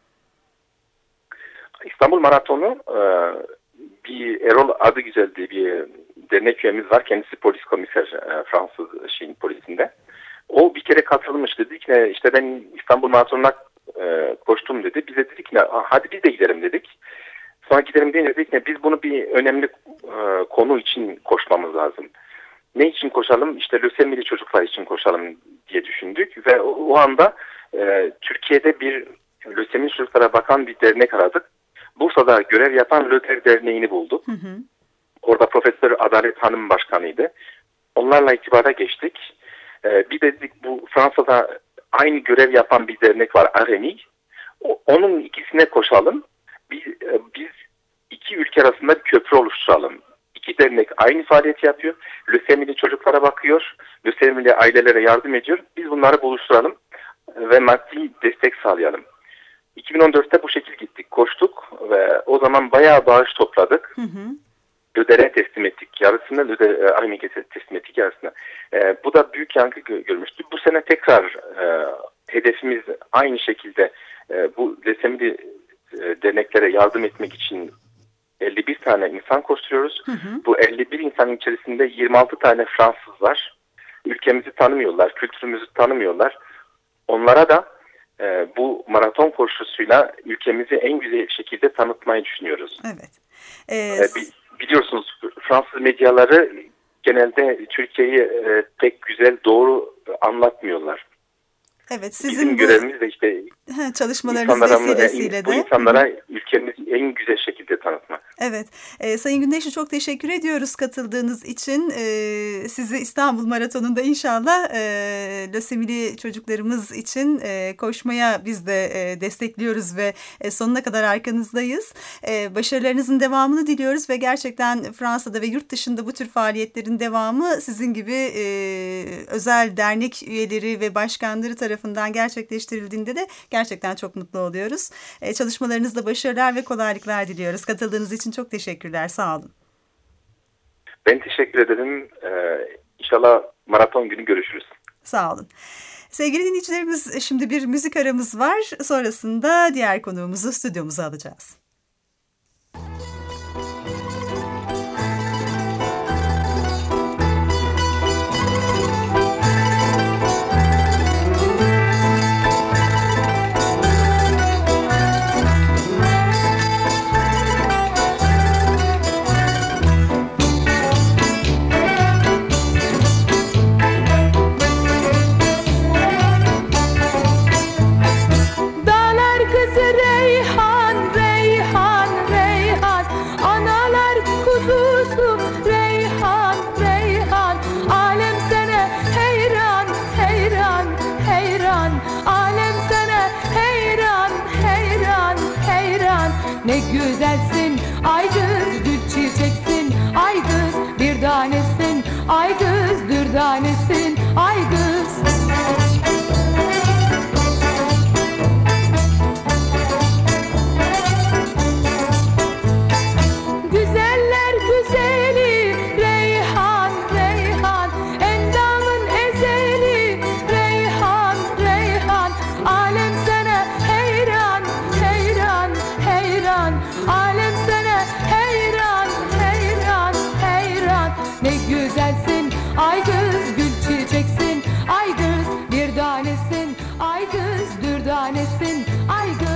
İstanbul Maratonu e, bir Erol adı güzel diye bir dernek üyemiz var. Kendisi polis komiser e, Fransız şeyin polisinde. O bir kere katılmış, dedi ki işte ben İstanbul Maratonu'na e, koştum dedi. Bize dedik ki hadi biz de gidelim dedik. Sonra gidelim deyince dedik ki biz bunu bir önemli e, konu için koşmamız lazım. Ne için koşalım? İşte lösemili çocuklar için koşalım diye düşündük. Ve o, o anda e, Türkiye'de bir lösemili çocuklara bakan bir dernek aradık. Bursa'da görev yapan Löter Derneği'ni bulduk. Hı hı. Orada Profesör Adalet Hanım başkanıydı. Onlarla irtibata geçtik. Ee, bir dedik bu Fransa'da aynı görev yapan bir dernek var, A R E M I. Onun ikisine koşalım. Biz, biz iki ülke arasında bir köprü oluşturalım. İki dernek aynı faaliyeti yapıyor. Lösemili çocuklara bakıyor. Lösemili ailelere yardım ediyor. Biz bunları buluşturalım ve maddi destek sağlayalım. iki bin on dörtte bu şekilde gittik, koştuk ve o zaman bayağı bağış topladık. Hı hı. Löder'e teslim ettik yarısını, Löder Armik'e teslim ettik yarısını. E, bu da büyük yankı görmüştü. Bu sene tekrar e, hedefimiz aynı şekilde e, bu lösemili e, derneklere yardım etmek için elli bir tane insan koşturuyoruz. Hı hı. Bu elli bir insanın içerisinde yirmi altı tane Fransız var. Ülkemizi tanımıyorlar, kültürümüzü tanımıyorlar. Onlara da e, bu maraton koşusuyla ülkemizi en güzel şekilde tanıtmayı düşünüyoruz. Evet. Ee, e, biliyorsunuz Fransız medyaları genelde Türkiye'yi e, pek güzel, doğru anlatmıyorlar. Evet, sizin Bizim bu görevimiz de işte çalışmalarınız vesilesiyle de bu insanlara ülkemizi en güzel şekilde tanıtmak. Evet, e, Sayın Gündeş'e çok teşekkür ediyoruz katıldığınız için. E, sizi İstanbul Maratonu'nda inşallah e, lösemili çocuklarımız için e, koşmaya biz de e, destekliyoruz ve e, sonuna kadar arkanızdayız. E, başarılarınızın devamını diliyoruz ve gerçekten Fransa'da ve yurt dışında bu tür faaliyetlerin devamı sizin gibi e, özel dernek üyeleri ve başkanları tarafından gerçekleştirildiğinde de gerçekten çok mutlu oluyoruz. E, çalışmalarınızda başarılar ve kolaylıklar diliyoruz. Katıldığınız için çok teşekkürler. Sağ olun. Ben teşekkür ederim. Ee, İnşallah maraton günü görüşürüz. Sağ olun. Sevgili dinleyicilerimiz, şimdi bir müzik aramız var. Sonrasında diğer konuğumuzu stüdyomuza alacağız. Ne güzelsin ay kız, gül çiçeksin ay kız, bir tanesin ay kız, dürdanesin ay kız. Güzeller güzeli Reyhan, Reyhan, endamın ezeli Reyhan, Reyhan, alem sana heyran, heyran, heyran, alem sana heyran, heyran, heyran. Ne güzelsin ay kız, gül çiçeksin ay kız, bir tanesin ay kız, dürdanesin ay kız.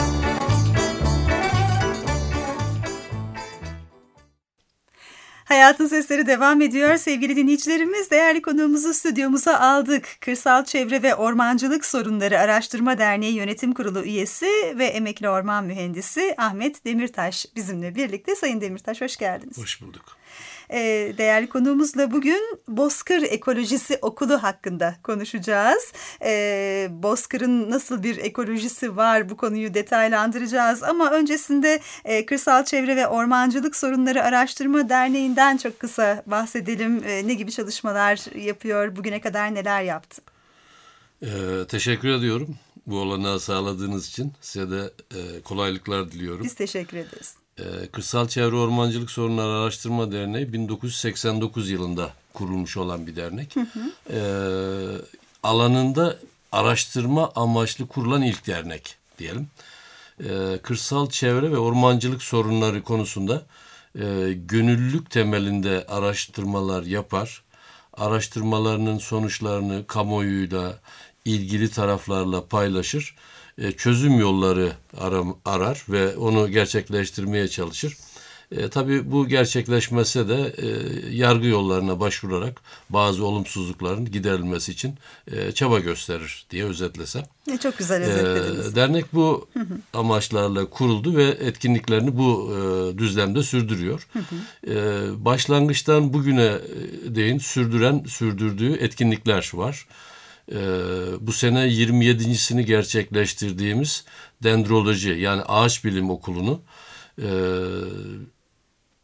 Hayatın Sesleri devam ediyor. Sevgili dinleyicilerimiz, değerli konuğumuzu stüdyomuza aldık. Kırsal Çevre ve Ormancılık Sorunları Araştırma Derneği Yönetim Kurulu üyesi ve emekli orman mühendisi Ahmet Demirtaş bizimle birlikte. Sayın Demirtaş, hoş geldiniz. Hoş bulduk. Değerli konuğumuzla bugün Bozkır Ekolojisi Okulu hakkında konuşacağız. Ee, Bozkır'ın nasıl bir ekolojisi var, bu konuyu detaylandıracağız. Ama öncesinde e, Kırsal Çevre ve Ormancılık Sorunları Araştırma Derneği'nden çok kısa bahsedelim. E, ne gibi çalışmalar yapıyor, bugüne kadar neler yaptı? Ee, teşekkür ediyorum bu olanağı sağladığınız için. Size de e, kolaylıklar diliyorum. Biz teşekkür ederiz. Ee, Kırsal Çevre Ormancılık Sorunları Araştırma Derneği bin dokuz yüz seksen dokuz yılında kurulmuş olan bir dernek. Hı hı. Ee, alanında araştırma amaçlı kurulan ilk dernek diyelim. Ee, kırsal çevre ve ormancılık sorunları konusunda e, gönüllülük temelinde araştırmalar yapar. Araştırmalarının sonuçlarını kamuoyuyla, ilgili taraflarla paylaşır. E, çözüm yolları aram, arar ve onu gerçekleştirmeye çalışır. E, tabii bu gerçekleşmese de e, yargı yollarına başvurarak bazı olumsuzlukların giderilmesi için e, çaba gösterir diye özetlesem. E, çok güzel özetlediniz. E, dernek bu hı hı. amaçlarla kuruldu ve etkinliklerini bu e, düzlemde sürdürüyor. Hı hı. E, başlangıçtan bugüne değin sürdüren, sürdürdüğü etkinlikler var. Ee, bu sene yirmi yedincisini gerçekleştirdiğimiz dendroloji yani ağaç bilim okulunu e,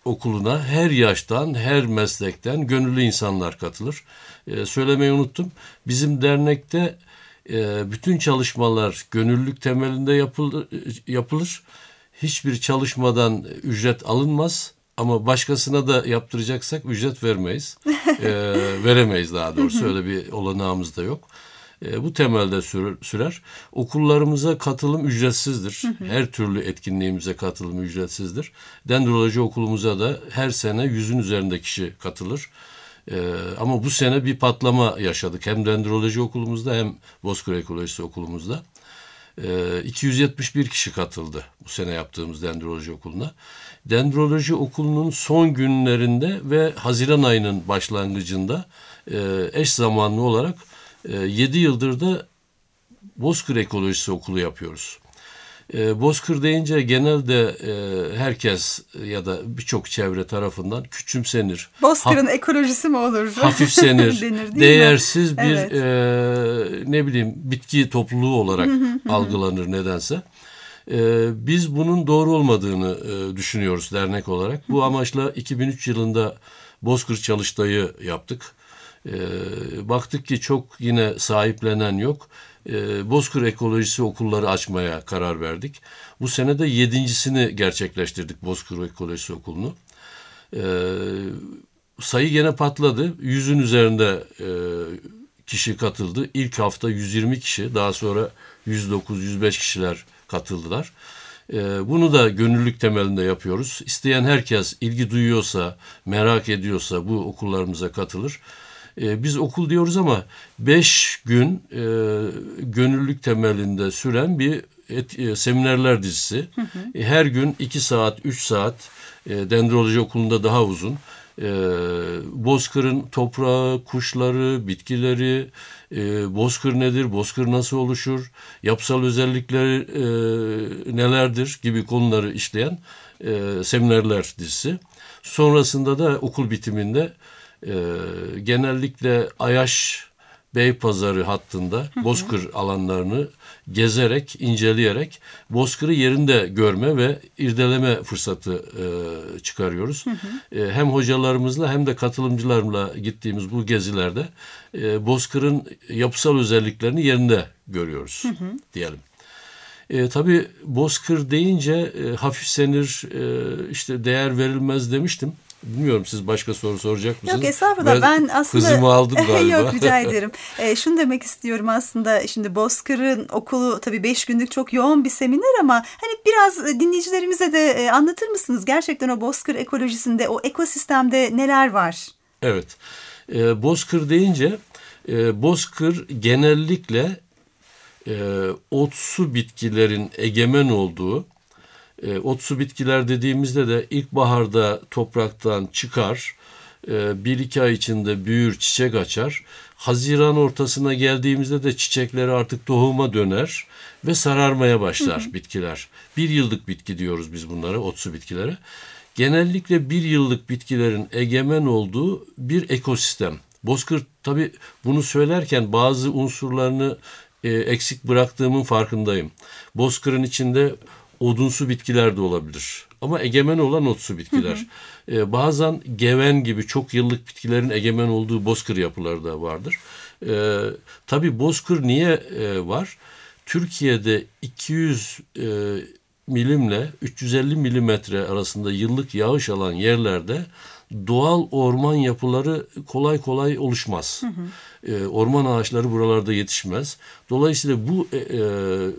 okuluna her yaştan, her meslekten gönüllü insanlar katılır. Ee, söylemeyi unuttum. Bizim dernekte e, bütün çalışmalar gönüllülük temelinde yapılır, yapılır. Hiçbir çalışmadan ücret alınmaz. Ama başkasına da yaptıracaksak ücret vermeyiz. e, veremeyiz daha doğrusu. Öyle bir olanağımız da yok. E, bu temelde sürer, sürer. Okullarımıza katılım ücretsizdir. Her türlü etkinliğimize katılım ücretsizdir. Dendroloji okulumuza da her sene yüzün üzerinde kişi katılır. E, ama bu sene bir patlama yaşadık. Hem dendroloji okulumuzda hem Bozkır Ekolojisi okulumuzda. E, iki yüz yetmiş bir kişi katıldı bu sene yaptığımız dendroloji okuluna. Dendroloji okulunun son günlerinde ve Haziran ayının başlangıcında e, eş zamanlı olarak yedi yıldır da Bozkır Ekolojisi Okulu yapıyoruz. E, Bozkır deyince genelde e, herkes ya da birçok çevre tarafından küçümsenir. Bozkır'ın ha, ekolojisi mi olur? Hafifsenir, denir, değersiz bir evet. e, ne bileyim bitki topluluğu olarak algılanır nedense. E, biz bunun doğru olmadığını e, düşünüyoruz dernek olarak. Bu amaçla iki bin üç yılında Bozkır Çalıştay'ı yaptık. E, baktık ki çok yine sahiplenen yok. E, Bozkır Ekolojisi okulları açmaya karar verdik. Bu sene de yedincisini gerçekleştirdik Bozkır Ekolojisi Okulu'nu. E, sayı gene patladı. Yüzün üzerinde e, kişi katıldı. İlk hafta yüz yirmi kişi, daha sonra yüz dokuz yüz beş kişiler katıldılar. E, bunu da gönüllülük temelinde yapıyoruz. İsteyen herkes ilgi duyuyorsa, merak ediyorsa bu okullarımıza katılır. Biz okul diyoruz ama beş gün e, gönüllülük temelinde süren bir et, e, seminerler dizisi. Hı hı. Her gün iki saat, üç saat, e, dendroloji okulunda daha uzun. E, Bozkır'ın toprağı, kuşları, bitkileri, e, Bozkır nedir, Bozkır nasıl oluşur, yapısal özellikleri e, nelerdir gibi konuları işleyen e, seminerler dizisi. Sonrasında da okul bitiminde Ee, genellikle Ayaş Beypazarı hattında hı hı. Bozkır alanlarını gezerek, inceleyerek Bozkır'ı yerinde görme ve irdeleme fırsatı e, çıkarıyoruz. Hı hı. E, hem hocalarımızla hem de katılımcılarla gittiğimiz bu gezilerde e, Bozkır'ın yapısal özelliklerini yerinde görüyoruz hı hı. diyelim. E, tabii Bozkır deyince e, hafifsenir, e, işte değer verilmez demiştim. Bilmiyorum, siz başka soru soracak mısınız? Yok estağfurullah, ben, ben aslında kızımı aldım galiba. Yok, rica ederim. E, şunu demek istiyorum aslında, şimdi Bozkır'ın okulu tabii beş günlük çok yoğun bir seminer ama hani biraz dinleyicilerimize de e, anlatır mısınız? Gerçekten o Bozkır ekolojisinde, o ekosistemde neler var? Evet, e, Bozkır deyince e, Bozkır genellikle e, otsu bitkilerin egemen olduğu, E, otsu bitkiler dediğimizde de ilkbaharda topraktan çıkar, e, bir iki ay içinde büyür, çiçek açar. Haziran ortasına geldiğimizde de çiçekleri artık tohuma döner ve sararmaya başlar hı hı. bitkiler. Bir yıllık bitki diyoruz biz bunlara, otsu bitkilere. Genellikle bir yıllık bitkilerin egemen olduğu bir ekosistem. Bozkır, tabii bunu söylerken bazı unsurlarını e, eksik bıraktığımın farkındayım. Bozkır'ın içinde odunsu bitkiler de olabilir. Ama egemen olan otsu bitkiler. Hı hı. Ee, bazen geven gibi çok yıllık bitkilerin egemen olduğu bozkır yapıları da vardır. Ee, tabii bozkır niye e, var? Türkiye'de iki yüz e, milimle üç yüz elli milimetre arasında yıllık yağış alan yerlerde doğal orman yapıları kolay kolay oluşmaz. Hı hı. Ee, orman ağaçları buralarda yetişmez. Dolayısıyla bu e, e,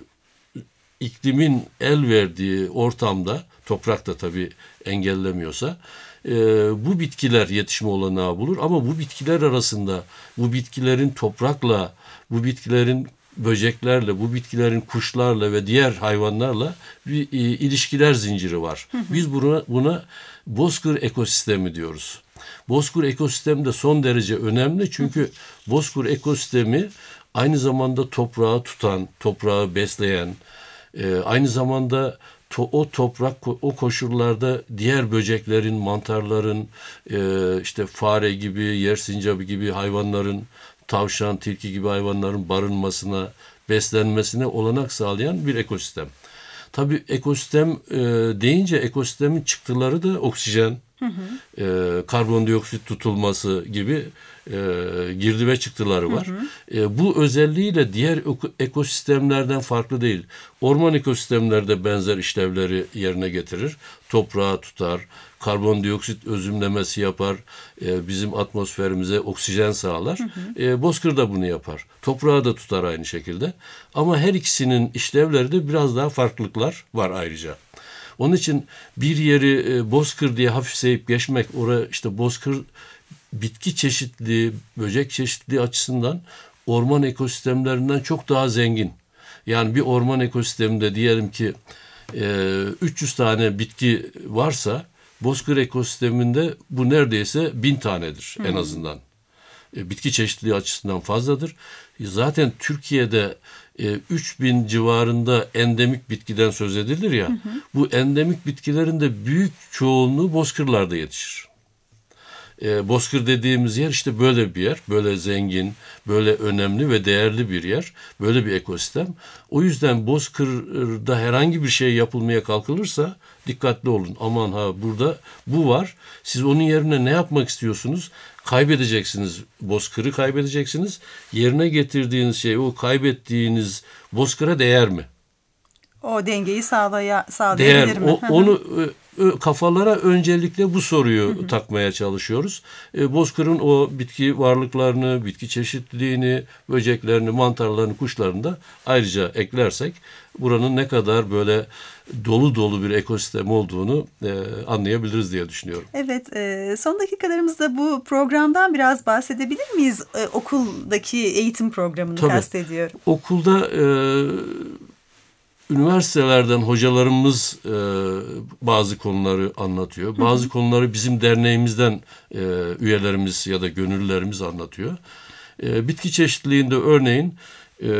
iklimin el verdiği ortamda, toprak da tabii engellemiyorsa, e, bu bitkiler yetişme olanağı bulur. Ama bu bitkiler arasında, bu bitkilerin toprakla, bu bitkilerin böceklerle, bu bitkilerin kuşlarla ve diğer hayvanlarla bir e, ilişkiler zinciri var. Hı hı. Biz buna, buna Bozkır ekosistemi diyoruz. Bozkır ekosistemi de son derece önemli, çünkü hı. Bozkır ekosistemi aynı zamanda toprağı tutan, toprağı besleyen, Ee, aynı zamanda to, o toprak, o koşullarda diğer böceklerin, mantarların, e, işte fare gibi, yer sincabı gibi hayvanların, tavşan, tilki gibi hayvanların barınmasına, beslenmesine olanak sağlayan bir ekosistem. Tabii ekosistem e, deyince ekosistemin çıktıları da oksijen, Hı hı. E, karbondioksit tutulması gibi e, girdi ve çıktıları var. Hı hı. E, bu özelliğiyle diğer ekosistemlerden farklı değil. Orman ekosistemlerde benzer işlevleri yerine getirir. Toprağı tutar, karbondioksit özümlemesi yapar, e, bizim atmosferimize oksijen sağlar. Hı hı. E, bozkır da bunu yapar. Toprağı da tutar aynı şekilde. Ama her ikisinin işlevleri de biraz daha farklılıklar var ayrıca. Onun için bir yeri e, bozkır diye hafifleyip geçmek, oraya işte bozkır bitki çeşitliliği, böcek çeşitliliği açısından orman ekosistemlerinden çok daha zengin. Yani bir orman ekosisteminde diyelim ki e, üç yüz tane bitki varsa bozkır ekosisteminde bu neredeyse bin tanedir en azından. E, bitki çeşitliliği açısından fazladır. E, zaten Türkiye'de e, üç bin civarında endemik bitkiden söz edilir ya. Hı hı. Bu endemik bitkilerin de büyük çoğunluğu bozkırlarda yetişir. E, bozkır dediğimiz yer işte böyle bir yer. Böyle zengin, böyle önemli ve değerli bir yer. Böyle bir ekosistem. O yüzden bozkırda herhangi bir şey yapılmaya kalkılırsa dikkatli olun. Aman ha burada bu var. Siz onun yerine ne yapmak istiyorsunuz? Kaybedeceksiniz. Bozkırı kaybedeceksiniz. Yerine getirdiğiniz şey o kaybettiğiniz bozkıra değer mi? O dengeyi sağlaya, sağlayabilir değer, mi? O, onu kafalara öncelikle bu soruyu hı hı. takmaya çalışıyoruz. E, bozkırın o bitki varlıklarını, bitki çeşitliliğini, böceklerini, mantarlarını, kuşlarını da ayrıca eklersek buranın ne kadar böyle dolu dolu bir ekosistem olduğunu e, anlayabiliriz diye düşünüyorum. Evet, e, son dakikalarımızda bu programdan biraz bahsedebilir miyiz? E, okuldaki eğitim programını Tabii. kastediyorum. Okulda e, üniversitelerden hocalarımız e, bazı konuları anlatıyor. Bazı hı hı. konuları bizim derneğimizden e, üyelerimiz ya da gönüllülerimiz anlatıyor. E, bitki çeşitliliğinde örneğin e,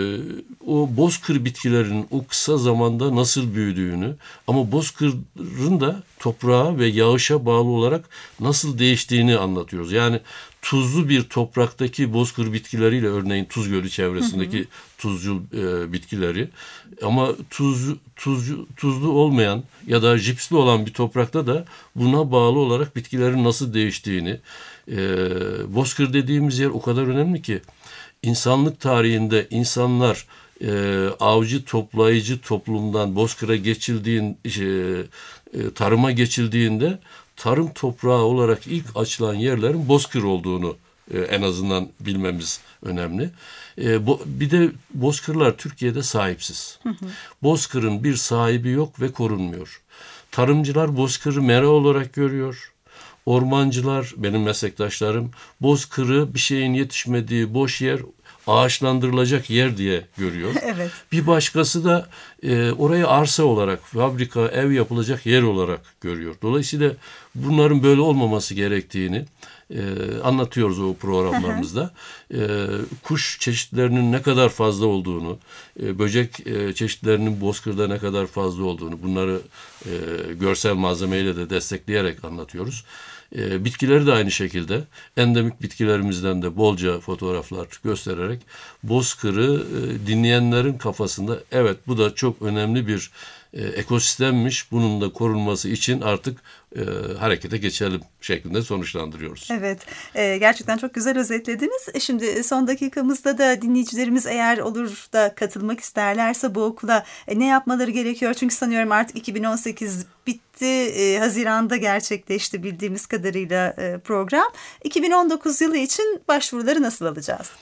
o bozkır bitkilerinin o kısa zamanda nasıl büyüdüğünü ama bozkırın da toprağa ve yağışa bağlı olarak nasıl değiştiğini anlatıyoruz. Yani tuzlu bir topraktaki bozkır bitkileriyle örneğin Tuz Gölü çevresindeki hı hı. tuzcu e, bitkileri ama tuz, tuzcu, tuzlu olmayan ya da jipsli olan bir toprakta da buna bağlı olarak bitkilerin nasıl değiştiğini e, bozkır dediğimiz yer o kadar önemli ki insanlık tarihinde insanlar e, avcı toplayıcı toplumdan bozkıra geçildiğin e, e, tarıma geçildiğinde tarım toprağı olarak ilk açılan yerlerin bozkır olduğunu e, en azından bilmemiz önemli. E, bo, bir de bozkırlar Türkiye'de sahipsiz. Hı hı. Bozkırın bir sahibi yok ve korunmuyor. Tarımcılar bozkırı mera olarak görüyor. Ormancılar, benim meslektaşlarım, bozkırı bir şeyin yetişmediği boş yer, ağaçlandırılacak yer diye görüyor. Evet. Bir başkası da e, orayı arsa olarak, fabrika, ev yapılacak yer olarak görüyor. Dolayısıyla bunların böyle olmaması gerektiğini e, anlatıyoruz o programlarımızda. e, kuş çeşitlerinin ne kadar fazla olduğunu, e, böcek e, çeşitlerinin bozkırda ne kadar fazla olduğunu, bunları e, görsel malzemeyle de destekleyerek anlatıyoruz. E, bitkileri de aynı şekilde endemik bitkilerimizden de bolca fotoğraflar göstererek bozkırı e, dinleyenlerin kafasında evet bu da çok önemli bir e, ekosistemmiş, bunun da korunması için artık e, harekete geçelim şeklinde sonuçlandırıyoruz. Evet, e, gerçekten çok güzel özetlediniz. E, şimdi son dakikamızda da dinleyicilerimiz eğer olur da katılmak isterlerse bu okula e, ne yapmaları gerekiyor? Çünkü sanıyorum artık iki bin on sekiz bitti, e, Haziran'da gerçekleşti bildiğimiz kadarıyla e, program. iki bin on dokuz yılı için başvuruları nasıl alacağız?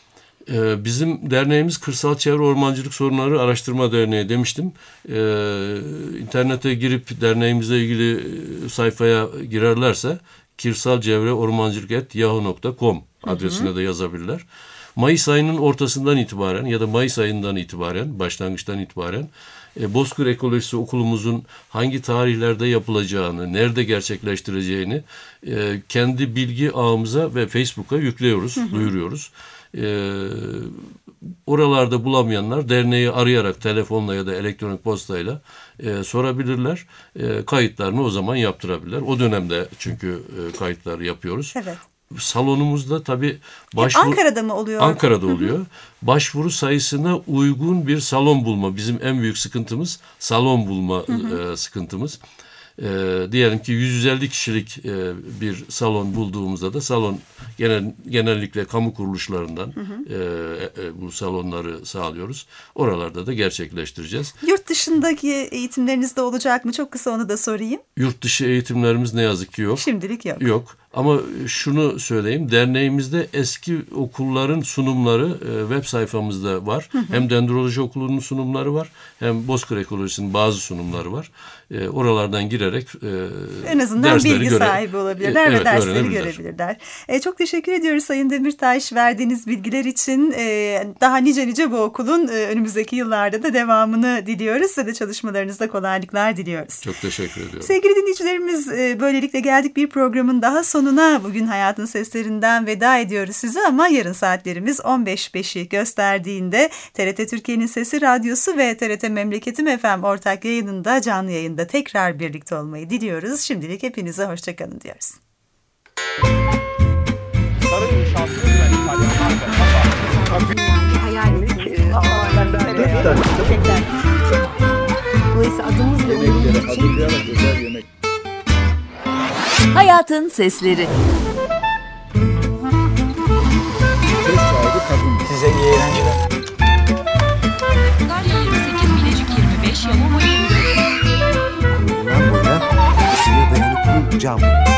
Bizim derneğimiz Kırsal Çevre Ormancılık Sorunları Araştırma Derneği demiştim. Ee, internete girip derneğimizle ilgili sayfaya girerlerse kirsalcevreormancılık at yahoo nokta com adresine de yazabilirler. Mayıs ayının ortasından itibaren ya da Mayıs ayından itibaren, başlangıçtan itibaren e, Bozkır Ekolojisi Okulumuzun hangi tarihlerde yapılacağını, nerede gerçekleştireceğini e, kendi bilgi ağımıza ve Facebook'a yüklüyoruz, hı hı. duyuruyoruz. Ee, oralarda bulamayanlar derneği arayarak telefonla ya da elektronik postayla e, sorabilirler. E, kayıtlarını o zaman yaptırabilirler. O dönemde çünkü e, kayıtları yapıyoruz. Evet. Salonumuzda tabii başvuru... Ankara'da mı oluyor? Ankara'da oluyor. Başvuru sayısına uygun bir salon bulma. Bizim en büyük sıkıntımız salon bulma hı hı. E, sıkıntımız. E, diyelim ki yüz elli kişilik e, bir salon bulduğumuzda da salon genel, genellikle kamu kuruluşlarından hı hı. E, e, bu salonları sağlıyoruz. Oralarda da gerçekleştireceğiz. Yurt dışındaki eğitimleriniz de olacak mı? Çok kısa onu da sorayım. Yurt dışı eğitimlerimiz ne yazık ki yok. Şimdilik yok. Yok. Ama şunu söyleyeyim, derneğimizde eski okulların sunumları e, web sayfamızda var. Hı hı. Hem Dendroloji Okulu'nun sunumları var, hem Bozkır Ekolojisi'nin bazı sunumları var. E, oralardan girerek e, en azından bilgi göre, sahibi olabilirler e, ve evet, dersleri görebilirler. E, çok teşekkür ediyoruz Sayın Demirtaş verdiğiniz bilgiler için. E, daha nice nice bu okulun e, önümüzdeki yıllarda da devamını diliyoruz. Size de çalışmalarınızda kolaylıklar diliyoruz. Çok teşekkür ediyorum. Sevgili dinleyicilerimiz, e, böylelikle geldik bir programın daha sonuna. Bugün Hayatın Seslerinden veda ediyoruz size ama yarın saatlerimiz on beş beşi gösterdiğinde T R T Türkiye'nin Sesi Radyosu ve T R T Memleketim F M ortak yayınında, canlı yayında tekrar birlikte olmayı diliyoruz. Şimdilik hepinize hoşçakalın diyoruz. Dolayısıyla adımız ve umurumuz için... Hayatın Sesleri. Size iyi eğlenceler. Darya yirmi sekiz, Bilecik yirmi beş, Yalova yirmi dört. Bundan boya ısıya dayanıklı cam.